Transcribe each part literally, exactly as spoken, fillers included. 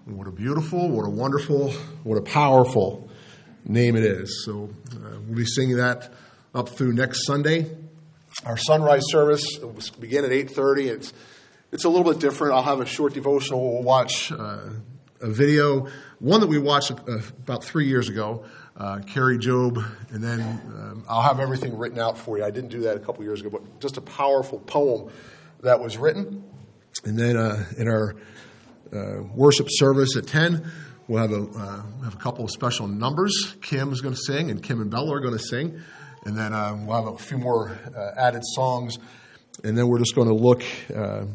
What a beautiful, what a wonderful, what a powerful name it is. So uh, we'll be singing that up through next Sunday. Our sunrise service will begin at eight thirty. It's it's a little bit different. I'll have a short devotional. We'll watch uh, a video, one that we watched uh, about three years ago, uh, Carrie Job, and then um, I'll have everything written out for you. I didn't do that a couple years ago, but just a powerful poem that was written. And then uh, in our uh, worship service at ten, we'll have a uh, have a couple of special numbers. Kim is going to sing, and Kim and Bella are going to sing. And then uh, we'll have a few more uh, added songs. And then we're just going to look uh,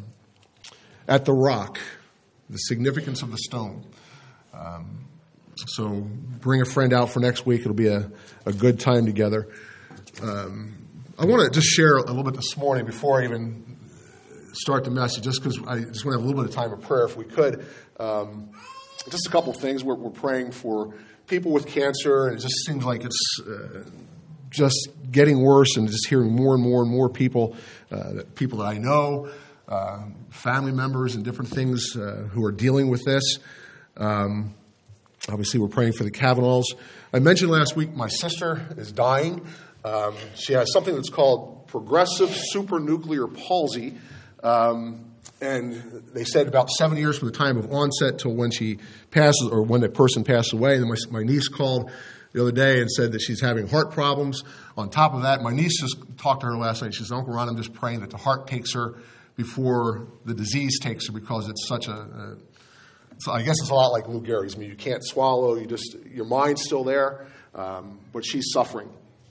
at the rock, the significance of the stone. Um, so bring a friend out for next week. It'll be a, a good time together. Um, I want to just share a little bit this morning before I even start the message, just because I just want to have a little bit of time of prayer if we could. Um, just a couple of things. We're, we're praying for people with cancer, and it just seems like it's uh, just getting worse, and just hearing more and more and more people, uh, people that I know, uh, family members and different things uh, who are dealing with this. Um, obviously, we're praying for the Kavanaughs. I mentioned last week my sister is dying. Um, she has something that's called progressive supranuclear palsy. Um, and they said about seven years from the time of onset till when she passes, or when that person passes away. And then my, my niece called the other day and said that she's having heart problems. On top of that, my niece just talked to her last night. She said, Uncle Ron, I'm just praying that the heart takes her before the disease takes her, because it's such a, a so I guess it's a lot like Lou Gehrig's. I mean, you can't swallow. You just, your mind's still there, um, but she's suffering.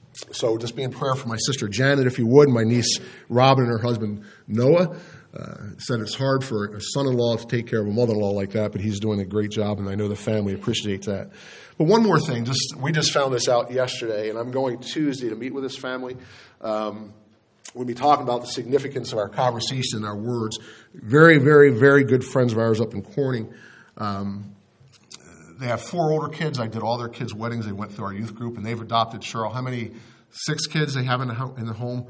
So just be in prayer for my sister Janet, if you would, my niece Robin and her husband Noah. Uh, said it's hard for a son-in-law to take care of a mother-in-law like that, but he's doing a great job, and I know the family appreciates that. But one more thing, just we just found this out yesterday, and I'm going Tuesday to meet with this family. Um, we'll be talking about the significance of our conversation and our words. Very, very, very good friends of ours up in Corning. Um, they have four older kids. I did all their kids' weddings. They went through our youth group, and they've adopted, Cheryl, how many? Six kids they have in the, ho- in the home.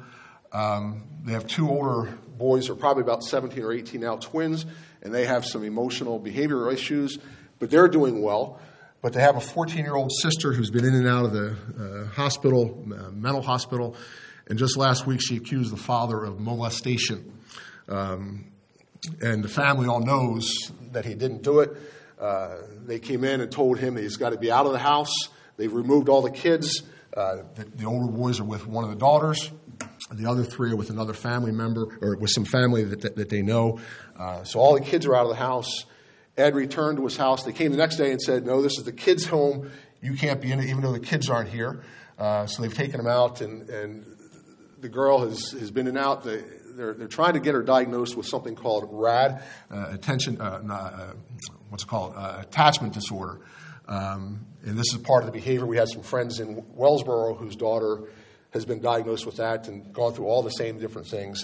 Um, they have two older boys who are probably about seventeen or eighteen now, twins, and they have some emotional behavioral issues, but they're doing well. But they have a fourteen-year-old sister who's been in and out of the uh, hospital, uh, mental hospital, and just last week she accused the father of molestation. Um, and the family all knows that he didn't do it. Uh, they came in and told him that he's got to be out of the house. They've removed all the kids. Uh, the, the older boys are with one of the daughters. The other three are with another family member, or with some family that, that, that they know. Uh, so all the kids are out of the house. Ed returned to his house. They came the next day and said, no, this is the kids' home. You can't be in it, even though the kids aren't here. Uh, so they've taken him out, and, and the girl has, has been in and out. They, they're, they're trying to get her diagnosed with something called R A D, uh, attention, uh, not, uh, what's it called, uh, attachment disorder. Um, and this is part of the behavior. We had some friends in Wellsboro whose daughter has been diagnosed with that and gone through all the same different things.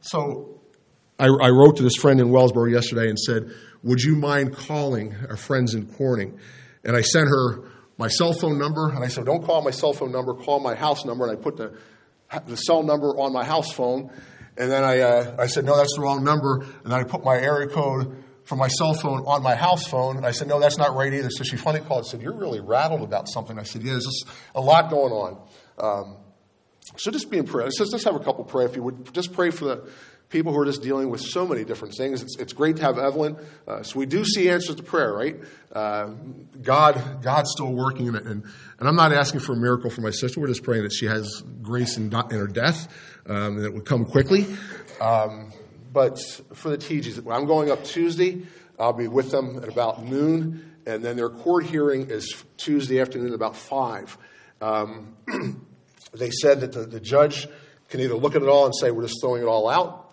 So I, I wrote to this friend in Wellsboro yesterday and said, would you mind calling our friends in Corning? And I sent her my cell phone number, and I said, don't call my cell phone number, call my house number. And I put the the cell number on my house phone. And then I uh, I said, no, that's the wrong number. And then I put my area code from my cell phone on my house phone. And I said, no, that's not right either. So she finally called and said, you're really rattled about something. I said, yeah, there's just a lot going on. Um, So just be in prayer. Let's just have a couple pray. If you would just pray for the people who are just dealing with so many different things. It's, it's great to have Evelyn. Uh, so we do see answers to prayer, right? Uh, God, God's still working in it. And, and I'm not asking for a miracle for my sister. We're just praying that she has grace in, in her death, um, and it would come quickly. Um, but for the T Gs, I'm going up Tuesday. I'll be with them at about noon. And then their court hearing is Tuesday afternoon at about five. Um, They said that the, the judge can either look at it all and say we're just throwing it all out,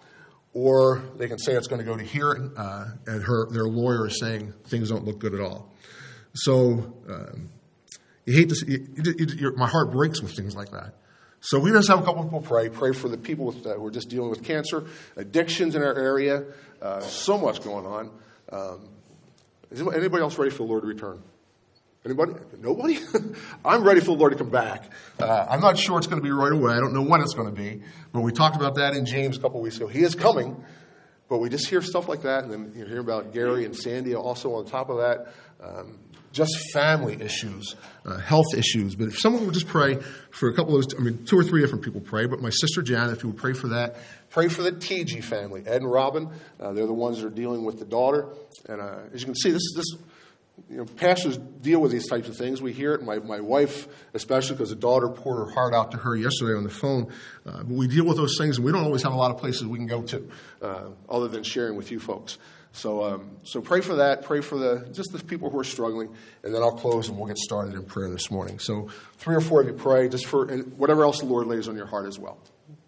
or they can say it's going to go to hearing, uh, and her their lawyer is saying things don't look good at all. So um, you hate to see, you, you, you, my heart breaks with things like that. So we just have a couple of people pray. Pray for the people with, uh, who are just dealing with cancer, addictions in our area, uh, so much going on. Um, is anybody else ready for the Lord to return? Anybody? Nobody? I'm ready for the Lord to come back. Uh, I'm not sure it's going to be right away. I don't know when it's going to be. But we talked about that in James a couple of weeks ago. He is coming, but we just hear stuff like that, and then you hear about Gary and Sandy also on top of that. Um, just family issues, uh, health issues. But if someone would just pray for a couple of those, I mean, two or three different people pray, but my sister Janet, if you would pray for that, pray for the T G family, Ed and Robin. Uh, they're the ones that are dealing with the daughter. And uh, as you can see, this this. You know, pastors deal with these types of things. We hear it. My my wife, especially because the daughter poured her heart out to her yesterday on the phone. Uh, but we deal with those things, and we don't always have a lot of places we can go to, uh, other than sharing with you folks. So, um, so pray for that. Pray for the just the people who are struggling, and then I'll close and we'll get started in prayer this morning. So, three or four of you pray just for and whatever else the Lord lays on your heart as well.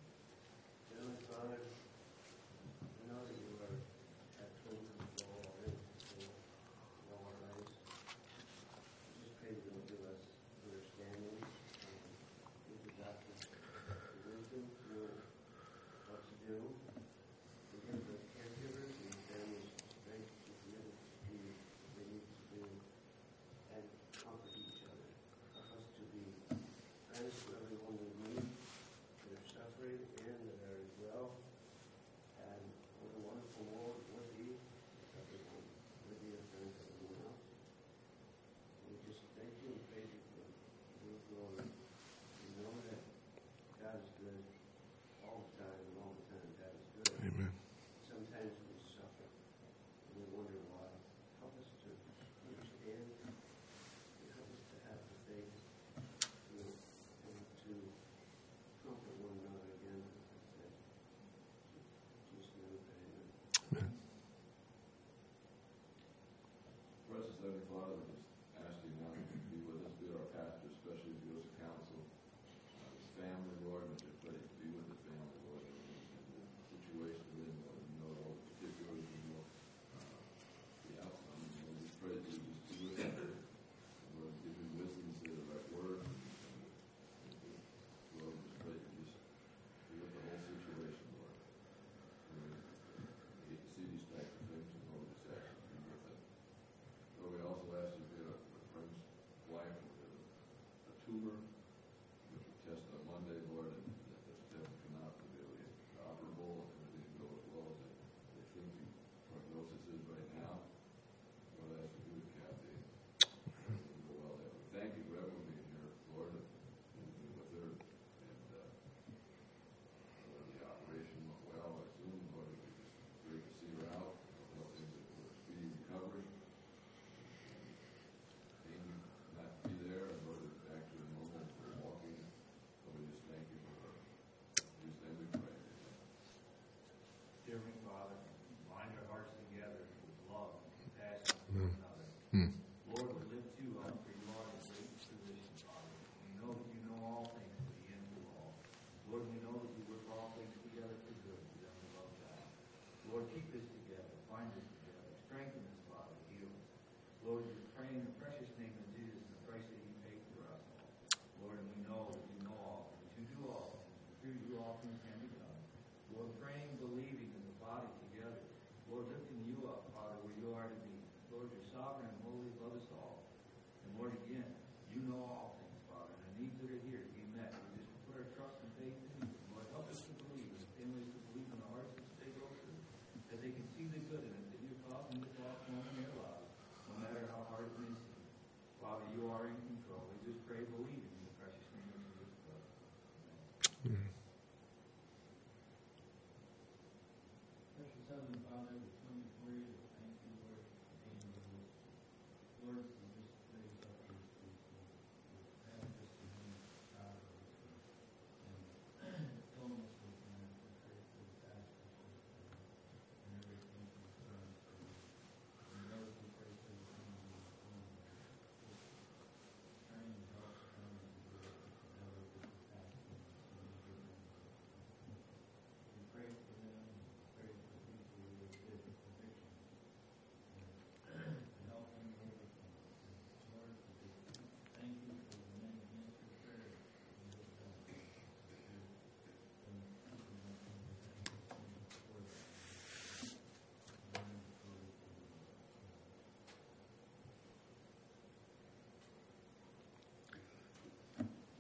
Heavenly Father, we just ask you now to be with us, be with our pastor, especially be with the council, uh, his family, Lord, and just pray to be with the family, Lord, and the situation we're in, Lord, you know all the particulars, you know uh, the outcome, and we just pray that you just be with them, Lord, give him wisdom to say the right word, and, and, and Lord, we just pray that you just be with the whole situation, Lord. And we hate to see these types of things, and Lord, just ask you to be with them. Lord, we also ask you to get a, a friend's wife with a, a tumor, which we test on Monday, Lord, and that the test come out to be operable and everything go as well as they think the prognosis is right now. Lord, I ask you to do the Kathy. Everything go well there. We thank you for everyone being here, Lord, and, and with her. And uh, Lord, the operation went well, I assume. Lord, it was just great to see her out. Lord, things that were speedy recovery. Not be there and go back to the normal walking. So we just thank you for her. We just thank you for it. Dear Heavenly Father, bind our hearts together with love and compassion for one another. Mm. Lord, we lift you up for you are the great physician, Father. We know that you know all things to the end of all. Lord, we know that you work all things together for good to them who love God. Lord, keep us together, bind us together, strengthen us, Father, heal us. Lord, we pray in the precious name of Jesus, the price that you paid for us all. Lord, and we know that you know all things, you do all things, through you all things can be done. Lord, praying, believing in the body together. Lord, lifting you up, Father, where you are to be. Lord, you're sovereign and holy above us all. And Lord, again, you know all things, Father, and the needs that are here to be met. We just put our trust and faith in you. Lord, help us to believe, and families to believe in the hearts that they go through, that they can see the good in it, that you're causing this walk on in their lives, no matter how hard it may seem. Father, you are in control. We just pray, believing in the precious name of Jesus Christ. Amen. Precious Heavenly Father, we come before you to thank you, Lord, for being with us. Lord, we just raise up these people. Have us to be proud of us and fill us with them. We pray for the pastors and everything concerns them. And Lord, we pray for the family of the home. Trying to help them and do it together with the pastors and give them. We pray for them. Pray for people who have different convictions and help them overcome. Lord, we just thank you for the many answered prayers you have done.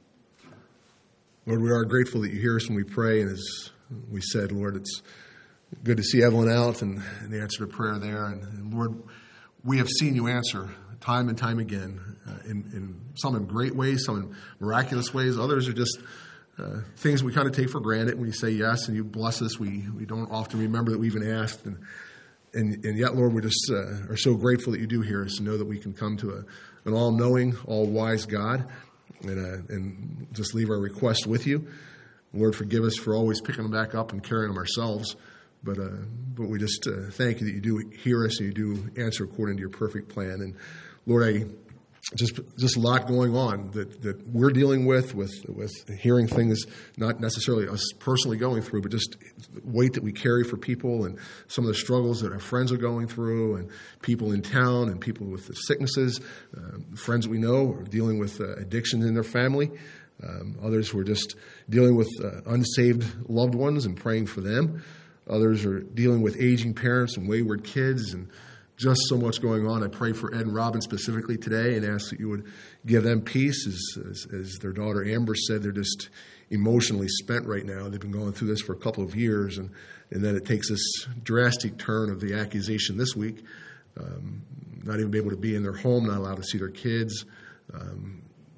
Lord, we are grateful that you hear us when we pray, and as we said, Lord, it's good to see Evelyn out and, and the answer to prayer there. And, and Lord, we have seen you answer time and time again, uh, in, in some in great ways, some in miraculous ways. Others are just uh, things we kind of take for granted. When you say yes and you bless us, we, we don't often remember that we even asked. And and, and yet, Lord, we just uh, are so grateful that you do hear us and know that we can come to a, an all-knowing, all-wise God and, uh, and just leave our request with you. Lord, forgive us for always picking them back up and carrying them ourselves. But uh, but we just uh, thank you that you do hear us and you do answer according to your perfect plan. And Lord, I just just a lot going on that, that we're dealing with, with with hearing things not necessarily us personally going through, but just weight that we carry for people and some of the struggles that our friends are going through and people in town and people with the sicknesses, uh, friends that we know are dealing with uh, addiction in their family. Um, others who are just dealing with uh, unsaved loved ones and praying for them. Others are dealing with aging parents and wayward kids and just so much going on. I pray for Ed and Robin specifically today and ask that you would give them peace. As, as, as their daughter Amber said, they're just emotionally spent right now. They've been going through this for a couple of years, and, and then it takes this drastic turn of the accusation this week. Um, not even be able to be in their home, not allowed to see their kids. Um,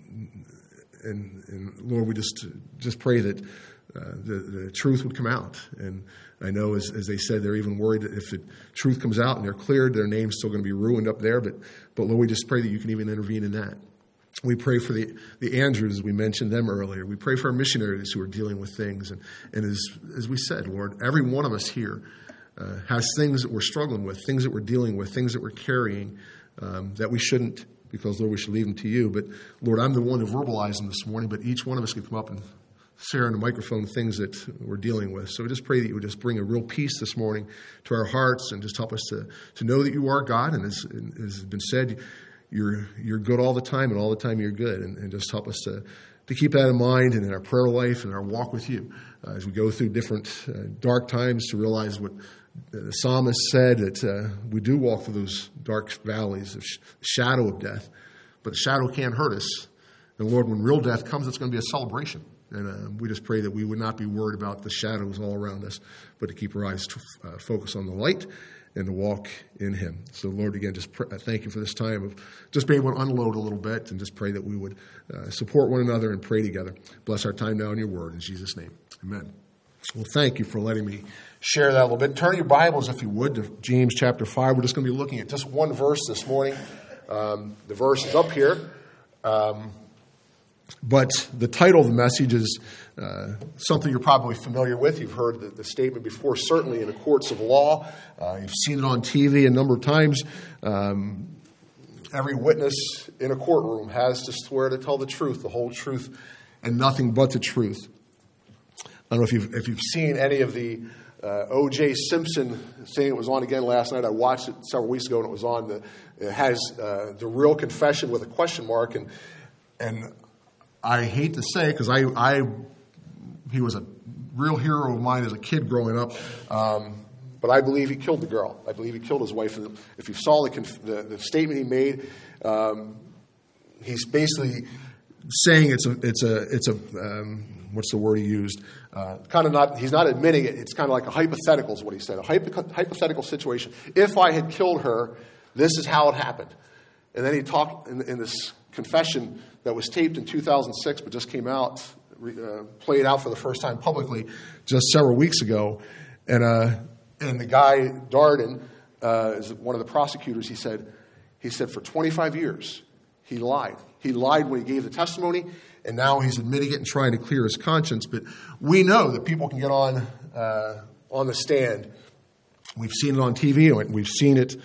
and, and Lord, we just just pray that uh, the, the truth would come out. And I know, as, as they said, they're even worried that if the truth comes out and they're cleared, their name's still going to be ruined up there. But, but Lord, we just pray that you can even intervene in that. We pray for the, the Andrews, as we mentioned them earlier. We pray for our missionaries who are dealing with things. And, and as, as we said, Lord, every one of us here uh, has things that we're struggling with, things that we're dealing with, things that we're carrying um, that we shouldn't, because, Lord, we should leave them to you. But, Lord, I'm the one who verbalized them this morning, but each one of us can come up and share on the microphone things that we're dealing with. So we just pray that you would just bring a real peace this morning to our hearts and just help us to, to know that you are God. And as, as has been said, you're you're good all the time, and all the time you're good. And, and just help us to, to keep that in mind and in our prayer life and our walk with you uh, as we go through different uh, dark times, to realize what the psalmist said, that uh, we do walk through those dark valleys of sh- shadow of death, but the shadow can't hurt us. And Lord, when real death comes, it's going to be a celebration. And uh, we just pray that we would not be worried about the shadows all around us, but to keep our eyes to uh, focus on the light and to walk in him. So, Lord, again, just pr- thank you for this time of just being able to unload a little bit, and just pray that we would uh, support one another and pray together. Bless our time now in your word. In Jesus' name, amen. Well, thank you for letting me share that a little bit. Turn your Bibles, if you would, to James chapter five. We're just going to be looking at just one verse this morning. Um, the verse is up here. Um, But the title of the message is uh, something you're probably familiar with. You've heard the, the statement before, certainly in the courts of law. Uh, you've seen it on T V a number of times. Um, every witness in a courtroom has to swear to tell the truth, the whole truth, and nothing but the truth. I don't know if you've, if you've seen any of the uh, O J Simpson thing. It was on again last night. I watched it several weeks ago, and it was on. The, it has uh, the real confession with a question mark, and and I hate to say, because I, I, he was a real hero of mine as a kid growing up, um, but I believe he killed the girl. I believe he killed his wife. And if you saw the, the, the statement he made, um, he's basically saying it's a, it's a, it's a, um, what's the word he used? Uh, kind of not. He's not admitting it. It's kind of like a hypothetical, is what he said. A hypo, hypothetical situation. If I had killed her, this is how it happened. And then he talked in, in this confession that was taped in two thousand six, but just came out, uh, played out for the first time publicly just several weeks ago. And uh, and the guy, Darden, uh, is one of the prosecutors. He said, he said for twenty-five years, he lied. He lied when he gave the testimony, and now he's admitting it and trying to clear his conscience. But we know that people can get on uh, on the stand. We've seen it on T V, and we've seen it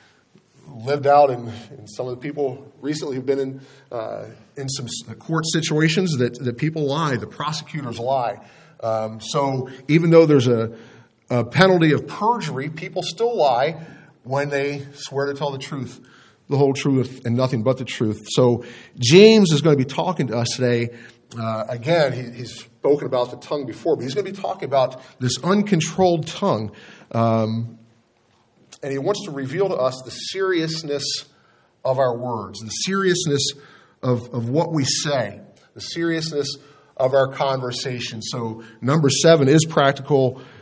lived out in, in some of the people recently who've been in uh, in some court situations that, that people lie, the prosecutors lie. Um, so even though there's a, a penalty of perjury, people still lie when they swear to tell the truth, the whole truth, and nothing but the truth. So James is going to be talking to us today. Uh, again, he, he's spoken about the tongue before, but he's going to be talking about this uncontrolled tongue. Um, And he wants to reveal to us the seriousness of our words, the seriousness of, of what we say, the seriousness of our conversation. So number seven is practical.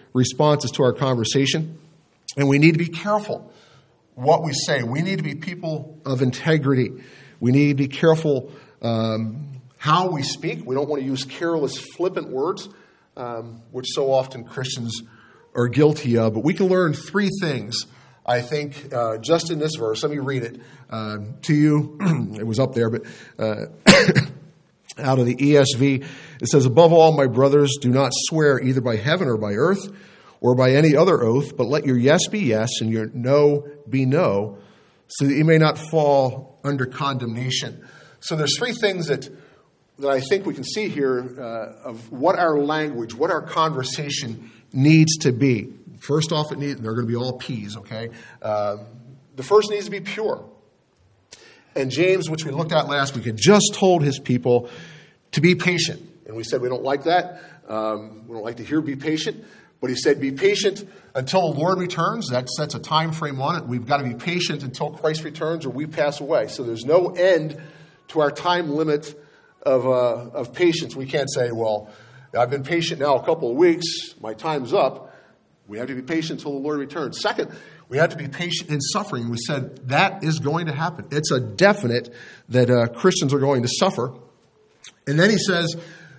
responses to our conversation. And we need to be careful what we say. We need to be people of integrity. We need to be careful um, how we speak. We don't want to use careless, flippant words, um, which so often Christians are guilty of. But we can learn three things, I think, uh, just in this verse. Let me read it uh, to you. It was up there, but uh, out of the E S V, it says, "Above all, my brothers, do not swear either by heaven or by earth or by any other oath, but let your yes be yes and your no be no, so that you may not fall under condemnation." So there's three things that that I think we can see here uh, of what our language, what our conversation needs to be. First off, it needs, they're going to be all P's, okay? Uh, the first needs to be pure. And James, which we looked at last week, had just told his people to be patient. And we said we don't like that. Um, we don't like to hear be patient. But he said be patient until the Lord returns. That sets a time frame on it. We've got to be patient until Christ returns or we pass away. So there's no end to our time limit of uh, of patience. We can't say, well, I've been patient now a couple of weeks. My time's up. We have to be patient until the Lord returns. Second, we have to be patient in suffering. We said that is going to happen. It's a definite that uh, Christians are going to suffer. And then he says,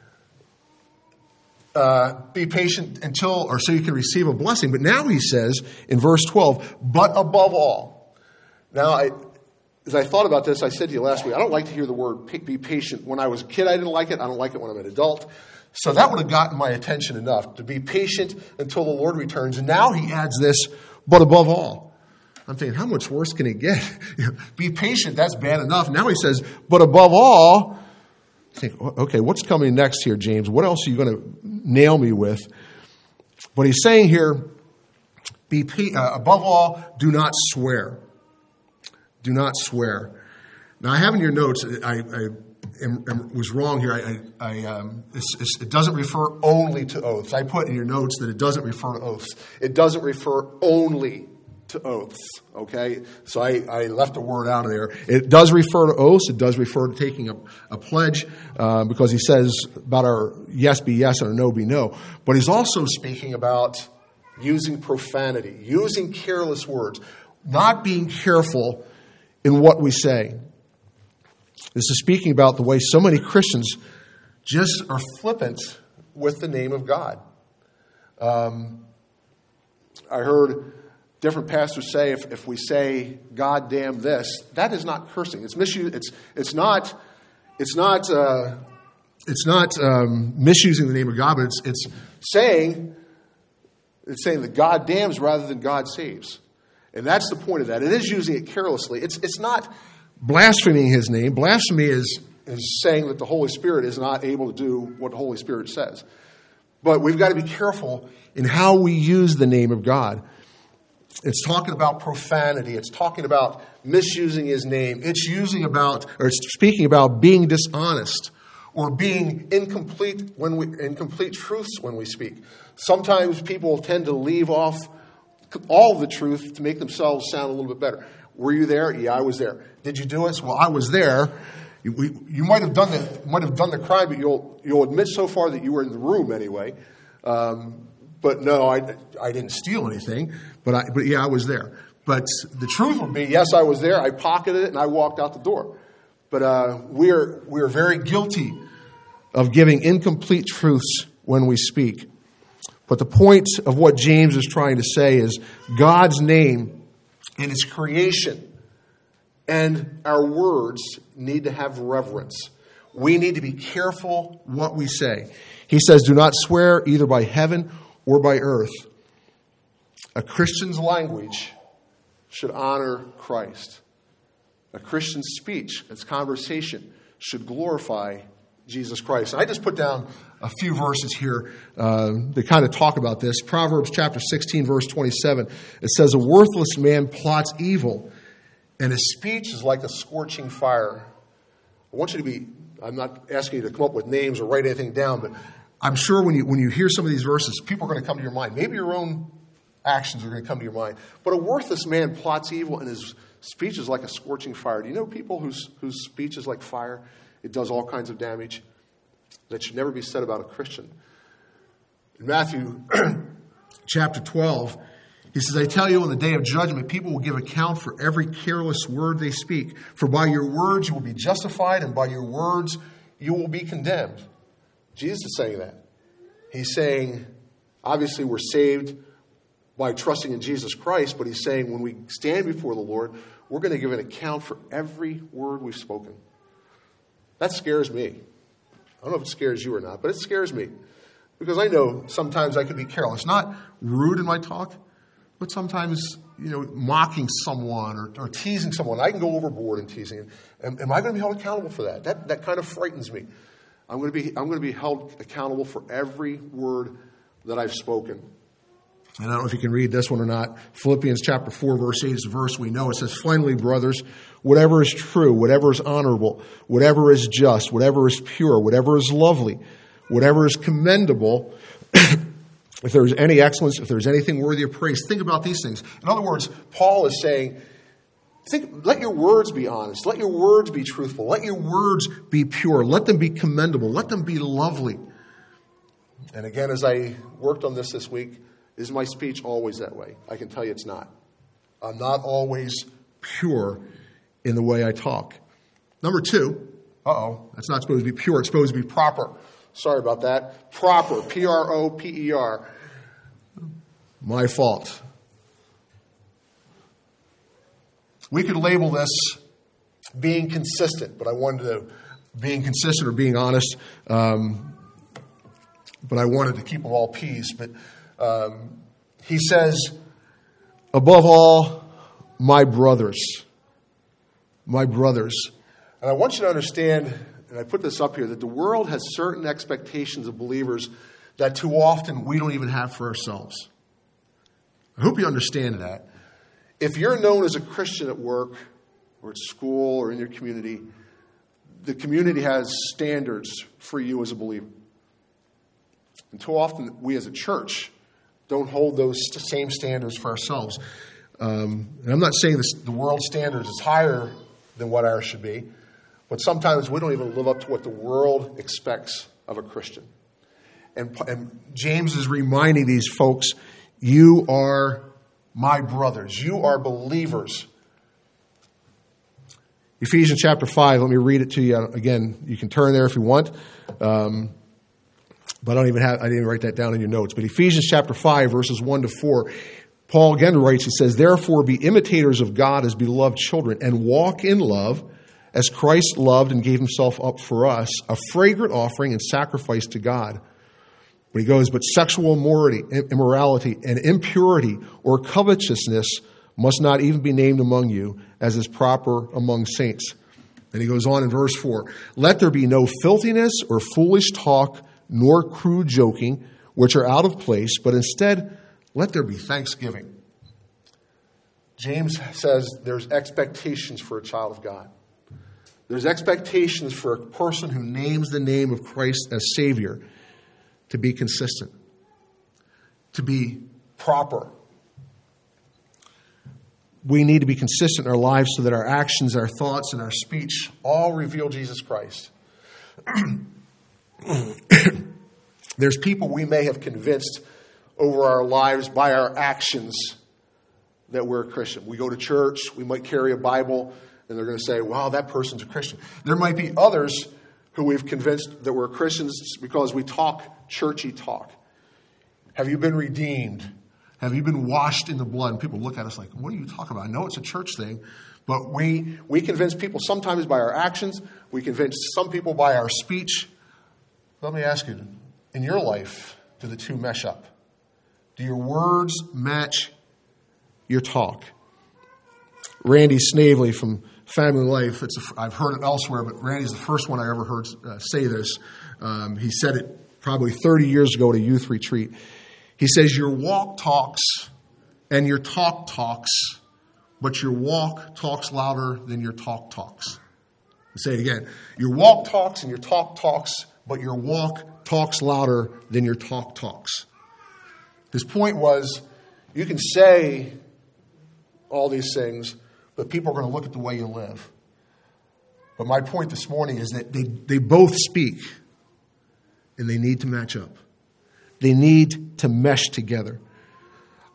uh, be patient until, or so you can receive a blessing. But now he says in verse twelve, but above all. Now, I, as I thought about this, I said to you last week, I don't like to hear the word be patient. When I was a kid, I didn't like it. I don't like it when I'm an adult. So that would have gotten my attention enough to be patient until the Lord returns. And now he adds this, but above all. I'm thinking, how much worse can it get? Be patient, that's bad enough. Now he says, but above all, I think, okay, what's coming next here, James? What else are you going to nail me with? But he's saying here, be uh, above all, do not swear. Do not swear. Now I have in your notes, I, I am, am, was wrong here. I, I, I um, it's, it's, it doesn't refer only to oaths. I put in your notes that it doesn't refer to oaths. It doesn't refer only to oaths, okay? So I, I left a word out of there. It does refer to oaths. It does refer to taking a, a pledge uh, because he says about our yes be yes and our no be no. But he's also speaking about using profanity, using careless words, not being careful in what we say. This is speaking about the way so many Christians just are flippant with the name of God. Um, I heard different pastors say if, if we say "God damn this," that is not cursing. It's misuse. It's it's not it's not uh, it's not um, misusing the name of God, but it's it's saying it's saying that God damns rather than God saves, and that's the point of that. It is using it carelessly. It's it's not blaspheming His name. Blasphemy is is saying that the Holy Spirit is not able to do what the Holy Spirit says. But we've got to be careful in how we use the name of God. It's talking about profanity. It's talking about misusing His name. It's using about, or it's speaking about being dishonest or being incomplete when we incomplete truths when we speak. Sometimes people tend to leave off all the truth to make themselves sound a little bit better. Were you there? Yeah, I was there. Did you do it? Well, I was there. You, we, you might have done the might have done the crime, but you'll you'll admit so far that you were in the room anyway. Um, But no, I, I didn't steal anything. But I, but yeah, I was there. But the truth would be, yes, I was there. I pocketed it and I walked out the door. But uh, we're we're very guilty of giving incomplete truths when we speak. But the point of what James is trying to say is God's name and His creation and our words need to have reverence. We need to be careful what we say. He says, "Do not swear either by heaven or by earth." A Christian's language should honor Christ. A Christian's speech, its conversation, should glorify Jesus Christ. I just put down a few verses here uh, that kind of talk about this. Proverbs chapter sixteen, verse twenty-seven. It says, "A worthless man plots evil, and his speech is like a scorching fire." I want you to be, I'm not asking you to come up with names or write anything down, but I'm sure when you when you hear some of these verses, people are going to come to your mind. Maybe your own actions are going to come to your mind. But a worthless man plots evil, and his speech is like a scorching fire. Do you know people whose whose speech is like fire? It does all kinds of damage. That should never be said about a Christian. In Matthew chapter twelve, he says, I tell you, on the day of judgment, people will give account for every careless word they speak. For by your words you will be justified, and by your words you will be condemned. Jesus is saying that. He's saying, obviously we're saved by trusting in Jesus Christ, but he's saying when we stand before the Lord, we're going to give an account for every word we've spoken. That scares me. I don't know if it scares you or not, but it scares me. Because I know sometimes I can be careless. Not rude in my talk, but sometimes, you know, mocking someone or, or teasing someone. I can go overboard in teasing. Am, am I going to be held accountable for that? That that kind of frightens me. I'm going to be I'm going to be held accountable for every word that I've spoken. And I don't know if you can read this one or not. Philippians chapter four, verse eight is a verse we know. It says, finally, brothers, whatever is true, whatever is honorable, whatever is just, whatever is pure, whatever is lovely, whatever is commendable, if there is any excellence, if there is anything worthy of praise, think about these things. In other words, Paul is saying, think, let your words be honest. Let your words be truthful. Let your words be pure. Let them be commendable. Let them be lovely. And again, as I worked on this this week, is my speech always that way? I can tell you it's not. I'm not always pure in the way I talk. Number two, uh-oh, that's not supposed to be pure. It's supposed to be proper. Sorry about that. Proper, P R O P E R. My fault. We could label this being consistent, but I wanted to, being consistent or being honest, um, but I wanted to keep them all P's. But um, he says, above all, my brothers. My brothers. And I want you to understand, and I put this up here, that the world has certain expectations of believers that too often we don't even have for ourselves. I hope you understand that. If you're known as a Christian at work or at school or in your community, the community has standards for you as a believer. And too often we as a church don't hold those same standards for ourselves. Um, and I'm not saying this, the world standards is higher than what ours should be, but sometimes we don't even live up to what the world expects of a Christian. And, and James is reminding these folks, you are my brothers. You are believers. Ephesians chapter five, let me read it to you again. You can turn there if you want. Um, but I don't even have, I didn't even write that down in your notes. But Ephesians chapter five, verses one to four, Paul again writes, he says, therefore be imitators of God as beloved children and walk in love as Christ loved and gave himself up for us, a fragrant offering and sacrifice to God. But he goes, but sexual immorality, immorality and impurity or covetousness must not even be named among you, as is proper among saints. And he goes on in verse four, let there be no filthiness or foolish talk, nor crude joking, which are out of place, but instead let there be thanksgiving. James says there's expectations for a child of God. There's expectations for a person who names the name of Christ as Savior to be consistent, to be proper. We need to be consistent in our lives so that our actions, our thoughts, and our speech all reveal Jesus Christ. There's people we may have convinced over our lives by our actions that we're a Christian. We go to church, we might carry a Bible, and they're going to say, wow, that person's a Christian. There might be others who we've convinced that we're Christians because we talk churchy talk. Have you been redeemed? Have you been washed in the blood? And people look at us like, what are you talking about? I know it's a church thing, but we we convince people sometimes by our actions. We convince some people by our speech. Let me ask you, in your life, do the two mesh up? Do your words match your talk? Randy Snavely from Family Life, it's a, I've heard it elsewhere, but Randy's the first one I ever heard uh, say this. Um, he said it probably thirty years ago at a youth retreat. He says, your walk talks and your talk talks, but your walk talks louder than your talk talks. I'll say it again. Your walk talks and your talk talks, but your walk talks louder than your talk talks. His point was, you can say all these things, but people are going to look at the way you live. But my point this morning is that they, they both speak, and they need to match up. They need to mesh together.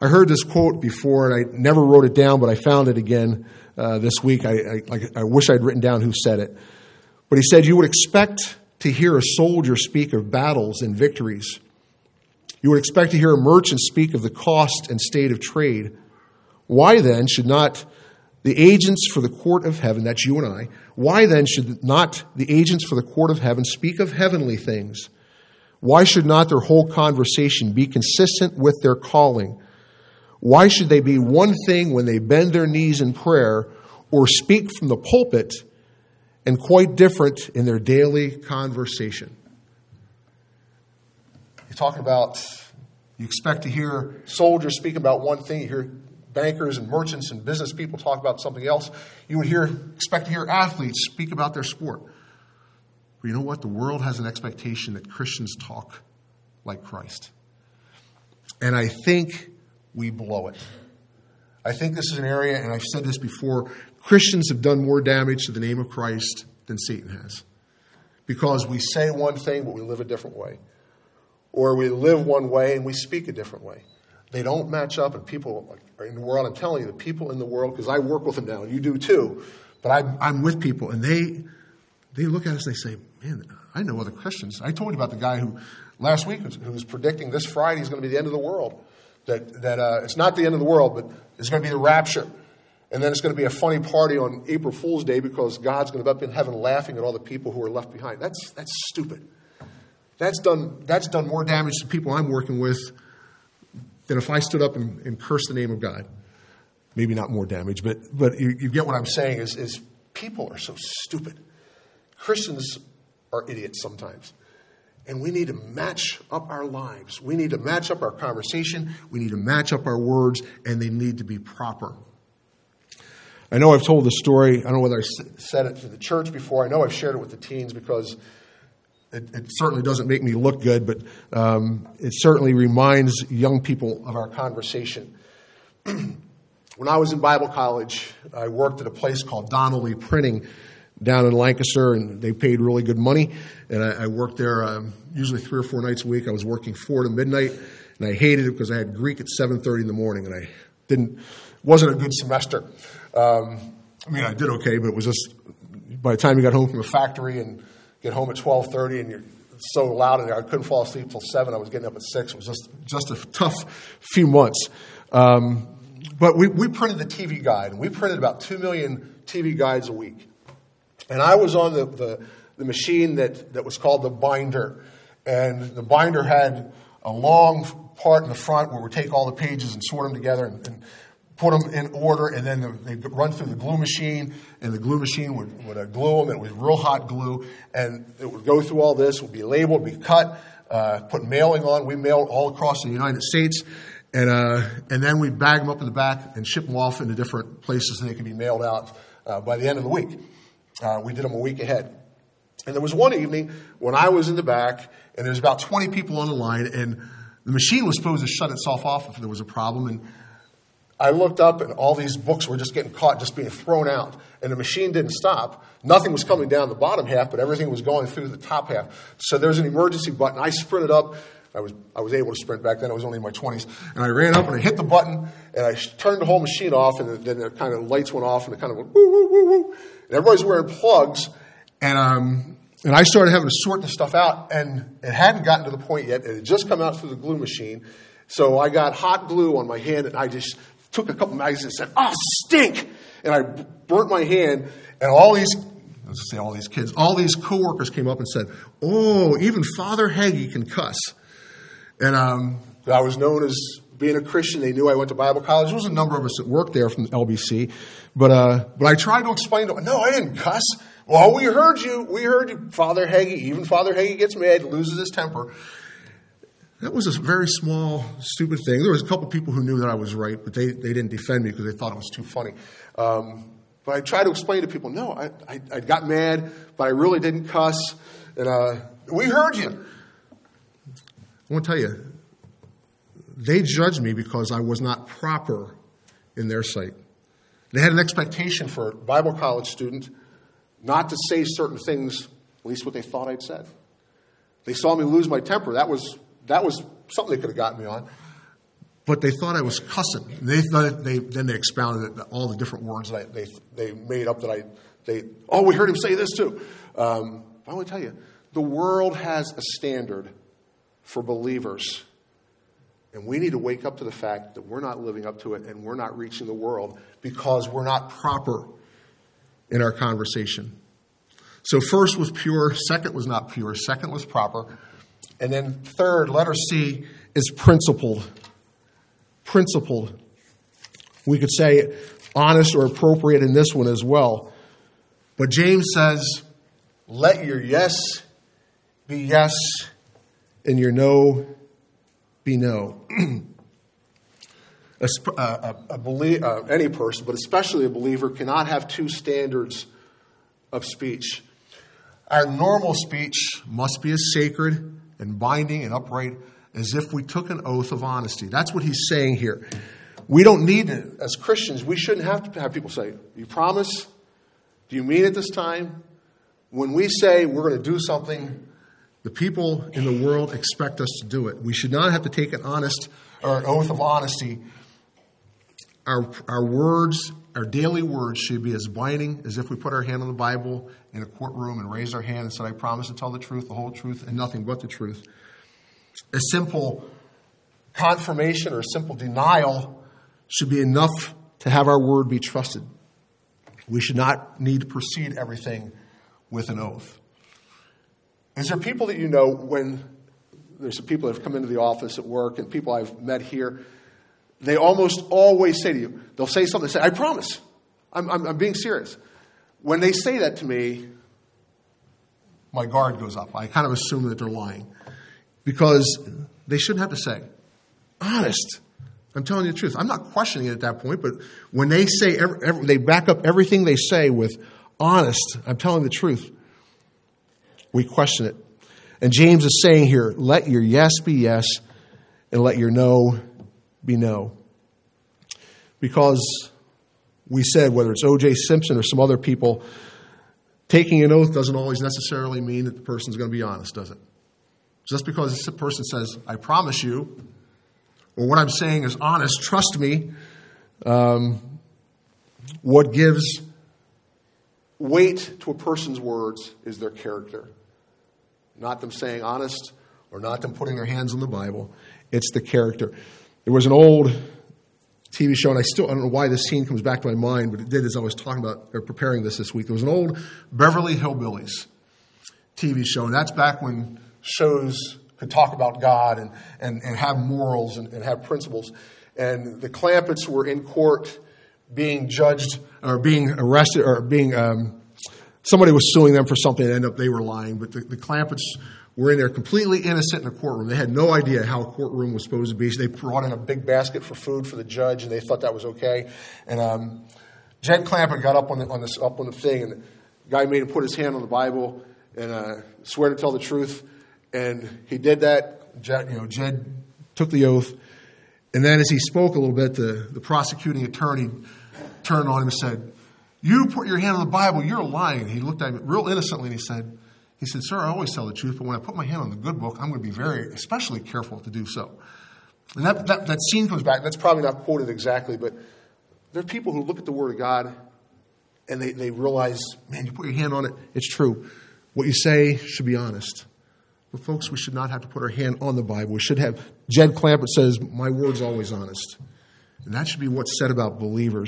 I heard this quote before, and I never wrote it down, but I found it again uh, this week. I, I, like, I wish I'd written down who said it. But he said, you would expect to hear a soldier speak of battles and victories. You would expect to hear a merchant speak of the cost and state of trade. Why then should not the agents for the court of heaven, that's you and I, why then should not the agents for the court of heaven speak of heavenly things? Why should not their whole conversation be consistent with their calling? Why should they be one thing when they bend their knees in prayer or speak from the pulpit and quite different in their daily conversation? You're talking about, you expect to hear soldiers speak about one thing, you hear bankers and merchants and business people talk about something else. You would hear, expect to hear athletes speak about their sport. But you know what? The world has an expectation that Christians talk like Christ. And I think we blow it. I think this is an area, and I've said this before, Christians have done more damage to the name of Christ than Satan has. Because we say one thing, but we live a different way. Or we live one way and we speak a different way. They don't match up, and people are in the world. I'm telling you, the people in the world, because I work with them now, and you do too, but I'm, I'm with people, and they they look at us and they say, man, I know other Christians. I told you about the guy who last week was, who was predicting this Friday is going to be the end of the world. That that uh, it's not the end of the world, but it's going to be the rapture. And then it's going to be a funny party on April Fool's Day because God's going to be up in heaven laughing at all the people who are left behind. That's that's stupid. That's done that's done more damage to people I'm working with than if I stood up and, and cursed the name of God. Maybe not more damage, but but you, you get what I'm saying is, is people are so stupid. Christians are idiots sometimes. And we need to match up our lives. We need to match up our conversation. We need to match up our words, and they need to be proper. I know I've told the story. I don't know whether I said it to the church before. I know I've shared it with the teens because It, it certainly doesn't make me look good, but um, it certainly reminds young people of our conversation. When I was in Bible college, I worked at a place called Donnelly Printing down in Lancaster, and they paid really good money. And I, I worked there um, usually three or four nights a week. I was working four to midnight, and I hated it because I had Greek at seven thirty in the morning, and I didn't wasn't a good semester. Um, I mean, I did okay, but it was just by the time you got home from the factory and get home at twelve thirty, and you're so loud in there, I couldn't fall asleep till seven. I was getting up at six. It was just just a tough few months. Um, but we, we printed the T V guide, and we printed about two million T V guides a week. And I was on the, the, the machine that, that was called the binder. And the binder had a long part in the front where we take all the pages and sort them together and, and put them in order, and then they'd run through the glue machine, and the glue machine would, would uh, glue them. It was real hot glue, and it would go through all this, would be labeled, be cut, uh, put mailing on. We mailed all across the United States, and uh, and then we'd bag them up in the back and ship them off into different places so they could be mailed out uh, by the end of the week. Uh, we did them a week ahead. And there was one evening when I was in the back, and there was about twenty people on the line, and the machine was supposed to shut itself off if there was a problem, and I looked up, and all these books were just getting caught, just being thrown out. And the machine didn't stop. Nothing was coming down the bottom half, but everything was going through the top half. So there's an emergency button. I sprinted up. I was I was able to sprint back then. I was only in my twenties. And I ran up, and I hit the button, and I turned the whole machine off, and then the kind of lights went off, and it kind of went woo, woo, woo, woo. And everybody's wearing plugs. And um, and I started having to sort the stuff out, and it hadn't gotten to the point yet. It had just come out through the glue machine. So I got hot glue on my hand, and I just took a couple magazines and said, "Oh, stink!" And I burnt my hand, and all these, let's say all these kids, all these coworkers came up and said, "Oh, even Father Hagee can cuss." And um, I was known as being a Christian. They knew I went to Bible college. There was a number of us that worked there from L B C, but uh, but I tried to explain to them, "No, I didn't cuss." "Well, we heard you. We heard you, Father Hagee. Even Father Hagee gets mad, loses his temper." That was a very small, stupid thing. There was a couple people who knew that I was right, but they, they didn't defend me because they thought it was too funny. Um, but I tried to explain to people, no, I, I, I got mad, but I really didn't cuss. And uh, we heard you. I want to tell you, they judged me because I was not proper in their sight. They had an expectation for a Bible college student not to say certain things, at least what they thought I'd said. They saw me lose my temper. That was... That was something they could have gotten me on. but they thought I was cussing. They thought they then they expounded it, all the different words that I, they they made up that I they oh we heard him say this too. Um, I want to tell you, the world has a standard for believers, and we need to wake up to the fact that we're not living up to it, and we're not reaching the world because we're not proper in our conversation. So first was pure, second was not pure, second was proper, and then third, letter C, is principled. Principled. We could say honest or appropriate in this one as well. But James says, let your yes be yes and your no be no. a, a, a belie- uh, any person, but especially a believer, cannot have two standards of speech. Our normal speech must be as sacred and binding and upright as if we took an oath of honesty. That's what he's saying here. We don't need to, as Christians, we shouldn't have to have people say, you promise? Do you mean it this time? When we say we're going to do something, the people in the world expect us to do it. We should not have to take an honest or an oath of honesty. Our, our words, our daily words should be as binding as if we put our hand on the Bible in a courtroom and raised our hand and said, I promise to tell the truth, the whole truth, and nothing but the truth. A simple confirmation or a simple denial should be enough to have our word be trusted. We should not need to precede everything with an oath. Is there people that you know when there's some people that have come into the office at work and people I've met here, they almost always say to you, they'll say something, they say, I promise, I'm, I'm, I'm being serious. When they say that to me, my guard goes up. I kind of assume that they're lying because they shouldn't have to say, honest. I'm telling you the truth. I'm not questioning it at that point, but when they say, every, every, they back up everything they say with honest, I'm telling the truth, we question it. And James is saying here, let your yes be yes and let your no be no. Because we said, whether it's O J Simpson or some other people, taking an oath doesn't always necessarily mean that the person's going to be honest, does it? Just because a person says, I promise you, or what I'm saying is honest, trust me, um, what gives weight to a person's words is their character. Not them saying honest or not them putting their hands on the Bible. It's the character. There was an old T V show, and I still I don't know why this scene comes back to my mind, but it did as I was talking about or preparing this this week. There was an old Beverly Hillbillies T V show, and that's back when shows could talk about God and, and, and have morals and, and have principles. And the Clampetts were in court being judged or being arrested or being um, somebody was suing them for something and ended up they were lying. But the, the Clampetts were in there completely innocent in a courtroom. They had no idea how a courtroom was supposed to be. So they brought in a big basket for food for the judge, and they thought that was okay. And um, Jed Clampett got up on the, on this up on the thing, and the guy made him put his hand on the Bible and uh, swear to tell the truth. And he did that. Jed, you know, Jed took the oath. And then as he spoke a little bit, the, the prosecuting attorney turned on him and said, you put your hand on the Bible, you're lying. He looked at him real innocently and he said, he said, sir, I always tell the truth, but when I put my hand on the good book, I'm going to be very, especially careful to do so. And that, that, that scene comes back. That's probably not quoted exactly, but there are people who look at the Word of God and they, they realize, man, you put your hand on it, it's true. What you say should be honest. But folks, we should not have to put our hand on the Bible. We should have, Jed Clampett says, my word's always honest. And that should be what's said about believers.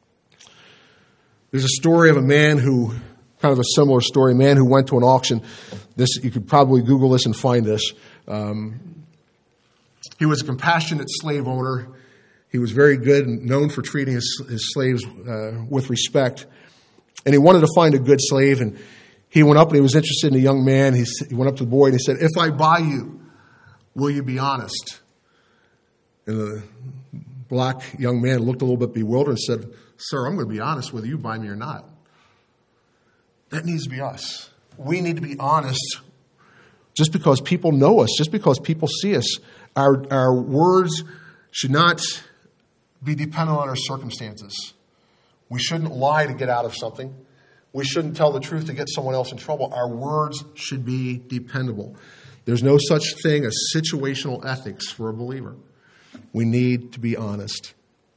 There's a story of a man who, kind of a similar story, a man who went to an auction. This, you could probably Google this and find this. Um, he was a compassionate slave owner. He was very good and known for treating his, his slaves uh, with respect. And he wanted to find a good slave, and he went up and he was interested in a young man. He, he went up to the boy and he said, if I buy you, will you be honest? And the black young man looked a little bit bewildered and said, sir, I'm going to be honest whether you buy me or not. That needs to be us. We need to be honest just because people know us, just because people see us. Our, our words should not be dependent on our circumstances. We shouldn't lie to get out of something. We shouldn't tell the truth to get someone else in trouble. Our words should be dependable. There's no such thing as situational ethics for a believer. We need to be honest.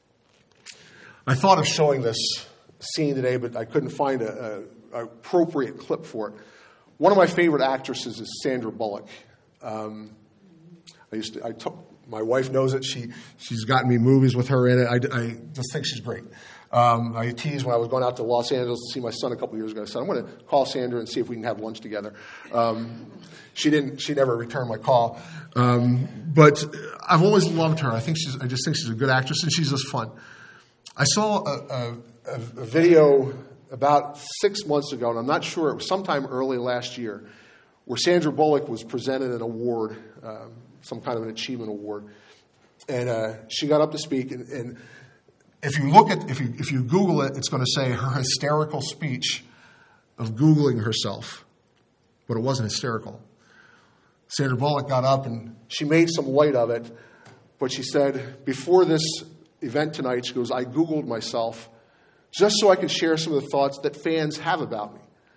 I thought of showing this scene today, but I couldn't find a, a, a appropriate clip for it. One of my favorite actresses is Sandra Bullock. Um, I used to, I took, my wife knows it. She, she's gotten me movies with her in it. I, I just think she's great. Um, I teased when I was going out to Los Angeles to see my son a couple years ago. I said, I'm going to call Sandra and see if we can have lunch together. Um, she didn't. She never returned my call. Um, but I've always loved her. I think she's. I just think she's a good actress, and she's just fun. I saw a, a, a video about six months ago, and I'm not sure, it was sometime early last year, where Sandra Bullock was presented an award, um, some kind of an achievement award. And uh, she got up to speak, and, and if you look at, if you if you Google it, it's going to say her hysterical speech of Googling herself, but it wasn't hysterical. Sandra Bullock got up, and she made some light of it, but she said, before this event tonight, she goes, I Googled myself just so I could share some of the thoughts that fans have about me.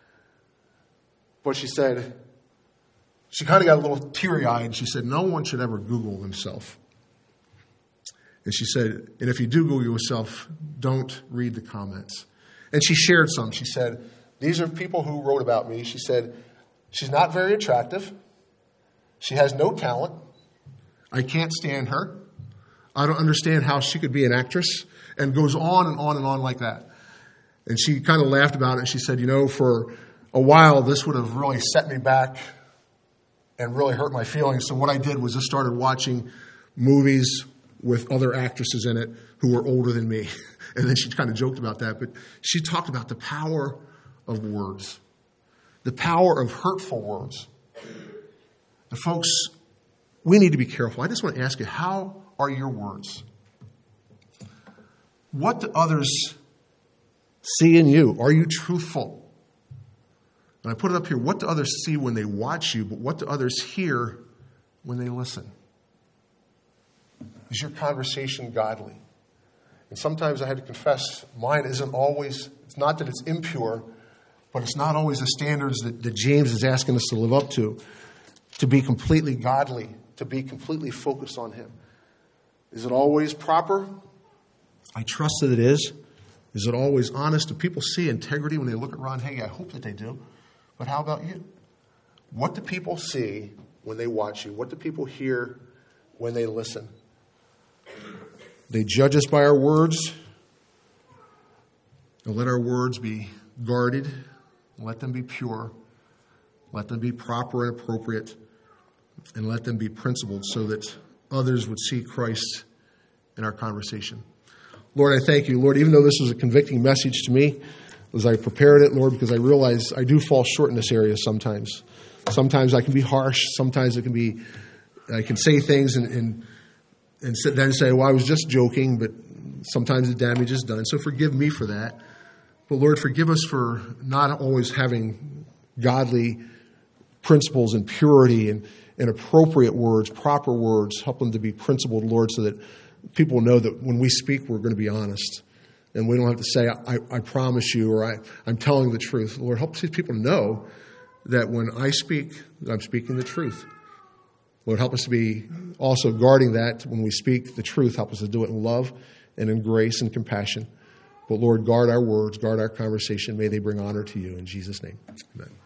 But she said, she kind of got a little teary-eyed. She said, no one should ever Google themselves. And she said, and if you do Google yourself, don't read the comments. And she shared some. She said, these are people who wrote about me. She said, she's not very attractive. She has no talent. I can't stand her. I don't understand how she could be an actress, and goes on and on and on like that. And she kind of laughed about it. She said, you know, for a while, this would have really set me back and really hurt my feelings. So what I did was just started watching movies with other actresses in it who were older than me. And then she kind of joked about that. But she talked about the power of words, the power of hurtful words. And folks, we need to be careful. I just want to ask you, how are your words? What do others see in you? Are you truthful? And I put it up here. What do others see when they watch you, but what do others hear when they listen? Is your conversation godly? And sometimes I had to confess, mine isn't always, it's not that it's impure, but it's not always the standards that, that James is asking us to live up to, to be completely godly, to be completely focused on him. Is it always proper? I trust that it is. Is it always honest? Do people see integrity when they look at Ron Hagee? I hope that they do. But how about you? What do people see when they watch you? What do people hear when they listen? They judge us by our words. And let our words be guarded. Let them be pure. Let them be proper and appropriate. And let them be principled so that others would see Christ in our conversation. Lord, I thank you. Lord, even though this was a convicting message to me as I prepared it, Lord, because I realize I do fall short in this area sometimes. Sometimes I can be harsh. Sometimes it can be, I can say things and, and, and then say, well, I was just joking, but sometimes the damage is done. So forgive me for that. But Lord, forgive us for not always having godly principles and purity and, and appropriate words, proper words. Help them to be principled, Lord, so that people know that when we speak, we're going to be honest. And we don't have to say, I, I promise you, or I, I'm telling the truth. Lord, help these people know that when I speak, I'm speaking the truth. Lord, help us to be also guarding that when we speak the truth. Help us to do it in love and in grace and compassion. But Lord, guard our words, guard our conversation. May they bring honor to you. In Jesus' name, amen.